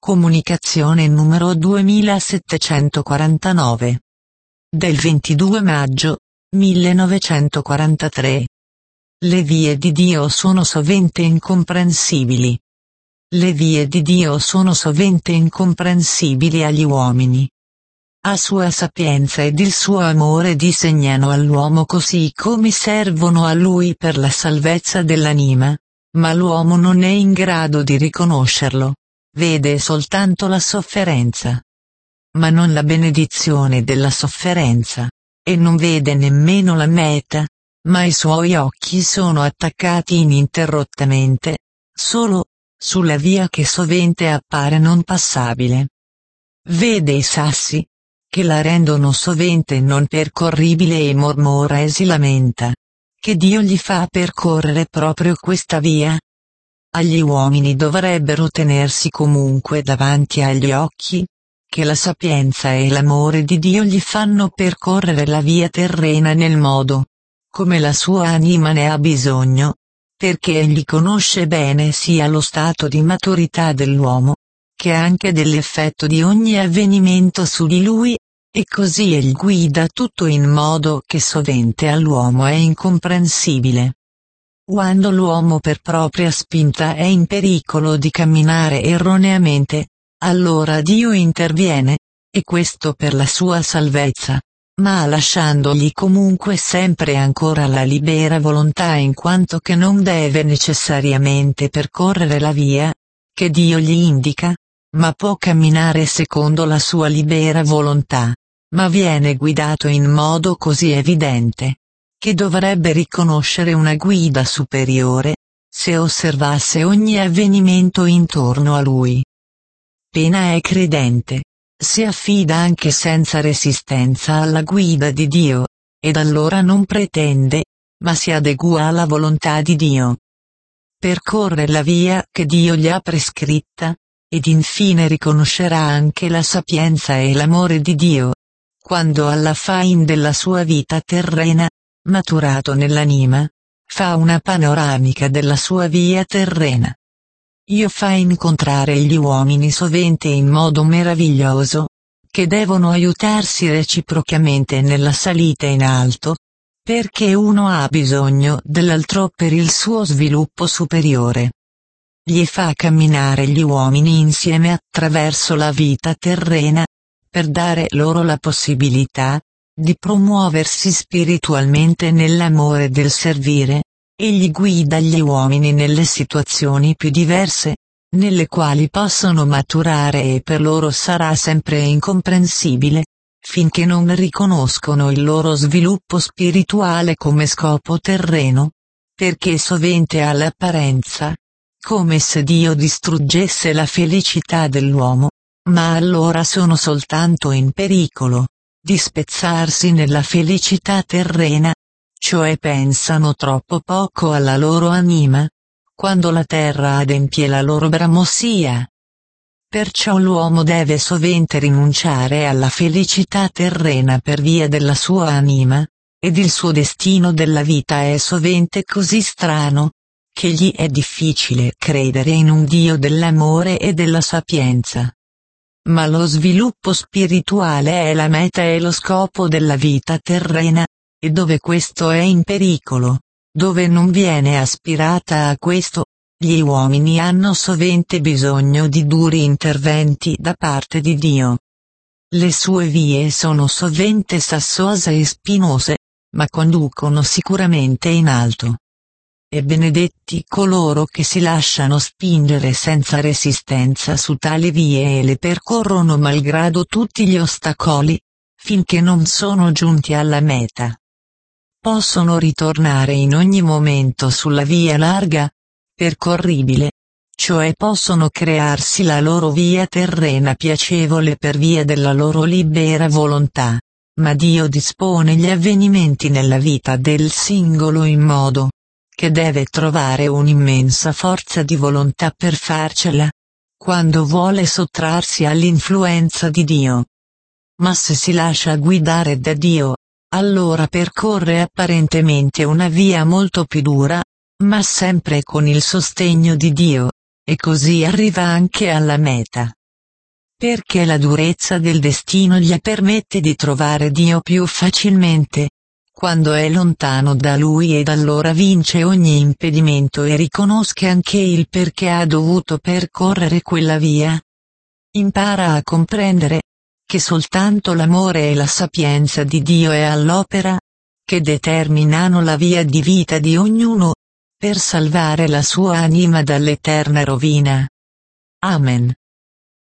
Comunicazione numero 2749. Del 22 maggio 1943. Le vie di Dio sono sovente incomprensibili. Le vie di Dio sono sovente incomprensibili agli uomini. A sua sapienza ed il suo amore disegnano all'uomo così come servono a lui per la salvezza dell'anima, ma l'uomo non è in grado di riconoscerlo. Vede soltanto la sofferenza, ma non la benedizione della sofferenza, e non vede nemmeno la meta, ma i suoi occhi sono attaccati ininterrottamente, solo, sulla via che sovente appare non passabile. Vede i sassi, che la rendono sovente non percorribile e mormora e si lamenta, che Dio gli fa percorrere proprio questa via. Agli uomini dovrebbero tenersi comunque davanti agli occhi, che la sapienza e l'amore di Dio gli fanno percorrere la via terrena nel modo, come la sua anima ne ha bisogno, perché egli conosce bene sia lo stato di maturità dell'uomo, che anche dell'effetto di ogni avvenimento su di lui, e così egli guida tutto in modo che sovente all'uomo è incomprensibile. Quando l'uomo per propria spinta è in pericolo di camminare erroneamente, allora Dio interviene, e questo per la sua salvezza, ma lasciandogli comunque sempre ancora la libera volontà in quanto che non deve necessariamente percorrere la via che Dio gli indica, ma può camminare secondo la sua libera volontà, ma viene guidato in modo così evidente che dovrebbe riconoscere una guida superiore, se osservasse ogni avvenimento intorno a lui. Appena è credente, si affida anche senza resistenza alla guida di Dio, ed allora non pretende, ma si adegua alla volontà di Dio. Percorre la via che Dio gli ha prescritta, ed infine riconoscerà anche la sapienza e l'amore di Dio, quando alla fin della sua vita terrena, maturato nell'anima, fa una panoramica della sua via terrena. Io fa incontrare gli uomini sovente in modo meraviglioso, che devono aiutarsi reciprocamente nella salita in alto, perché uno ha bisogno dell'altro per il suo sviluppo superiore. Gli fa camminare gli uomini insieme attraverso la vita terrena, per dare loro la possibilità di promuoversi spiritualmente nell'amore del servire. Egli guida gli uomini nelle situazioni più diverse, nelle quali possono maturare e per loro sarà sempre incomprensibile, finché non riconoscono il loro sviluppo spirituale come scopo terreno, perché sovente all'apparenza, come se Dio distruggesse la felicità dell'uomo, ma allora sono soltanto in pericolo di spezzarsi nella felicità terrena, cioè pensano troppo poco alla loro anima, quando la terra adempie la loro bramosia. Perciò l'uomo deve sovente rinunciare alla felicità terrena per via della sua anima, ed il suo destino della vita è sovente così strano, che gli è difficile credere in un Dio dell'amore e della sapienza. Ma lo sviluppo spirituale è la meta e lo scopo della vita terrena, e dove questo è in pericolo, dove non viene aspirata a questo, gli uomini hanno sovente bisogno di duri interventi da parte di Dio. Le sue vie sono sovente sassose e spinose, ma conducono sicuramente in alto. E benedetti coloro che si lasciano spingere senza resistenza su tali vie e le percorrono malgrado tutti gli ostacoli, finché non sono giunti alla meta. Possono ritornare in ogni momento sulla via larga, percorribile, cioè possono crearsi la loro via terrena piacevole per via della loro libera volontà, ma Dio dispone gli avvenimenti nella vita del singolo in modo che deve trovare un'immensa forza di volontà per farcela, quando vuole sottrarsi all'influenza di Dio. Ma se si lascia guidare da Dio, allora percorre apparentemente una via molto più dura, ma sempre con il sostegno di Dio, e così arriva anche alla meta. perché la durezza del destino gli permette di trovare Dio più facilmente, quando è lontano da lui, ed allora vince ogni impedimento e riconosce anche il perché ha dovuto percorrere quella via. Impara a comprendere che soltanto l'amore e la sapienza di Dio è all'opera, che determinano la via di vita di ognuno, per salvare la sua anima dall'eterna rovina. Amen.